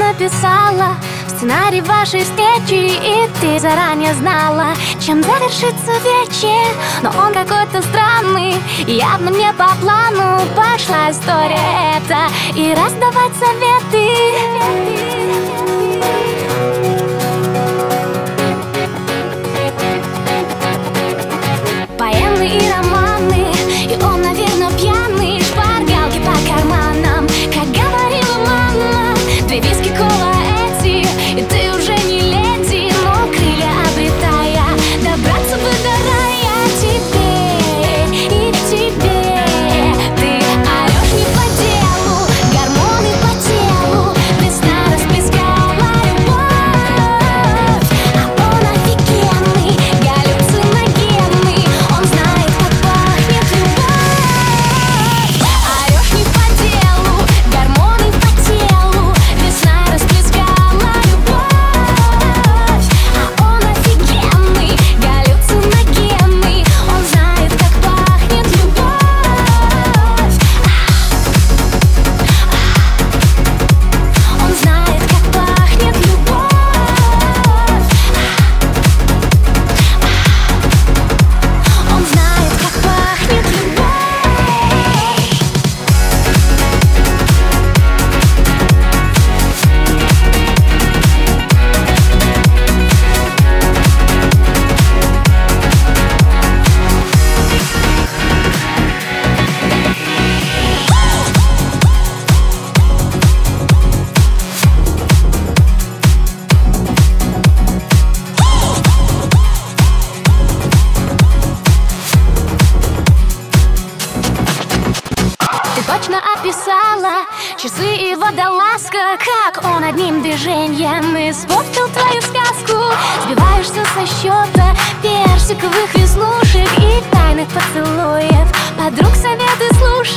написала сценарий вашей встречи, и ты заранее знала, чем завершится вечер. Но он какой-то странный, явно не по плану пошла история эта, и раздавать советы. Поэмы и романы, и он, наверное, пьяный. Шпаргалки по карманам, как говорила мама. 2 виски, кола эти, и ты уже не леди, но крылья обретая, добраться бы до рая. Тебе и тебе ты орешь не по делу, гормоны по телу, весна расплескала любовь. А он офигенный, галлюциногенный, он знает, как пахнет любовь. Орешь не по делу, гормоны по телу, весна расплескала любовь. А он офигенный, галлюциногенный, он знает, как пахнет любовь. Он знает, как пахнет любовь. Он знает, как пахнет любовь. Ты точно описала часы и водолазка, как он одним движением испортил твою сказку. Сбиваешься со счета персиковых веснушек и тайных поцелуев, подруг советы слушай.